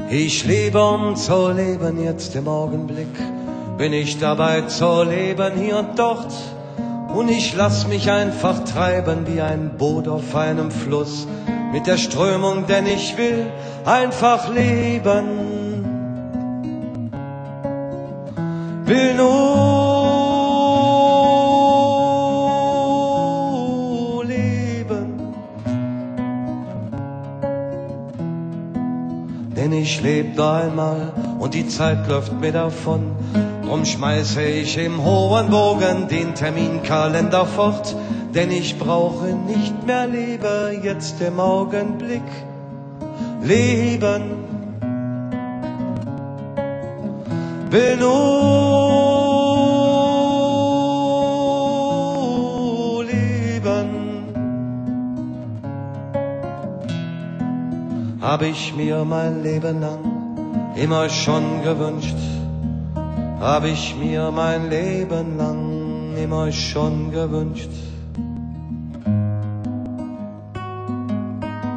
Ich lebe, um zu leben, jetzt im Augenblick bin ich dabei zu leben, hier und dort. Und ich lass mich einfach treiben wie ein Boot auf einem Fluss mit der Strömung, denn ich will einfach leben. Will nur leben, denn ich leb nur einmal und die Zeit läuft mir davon. Drum schmeiße ich im hohen Bogen den Terminkalender fort, denn ich brauche nicht mehr leben, jetzt im Augenblick leben. Will nur leben. Hab ich mir mein Leben lang immer schon gewünscht. Hab ich mir mein Leben lang immer schon gewünscht.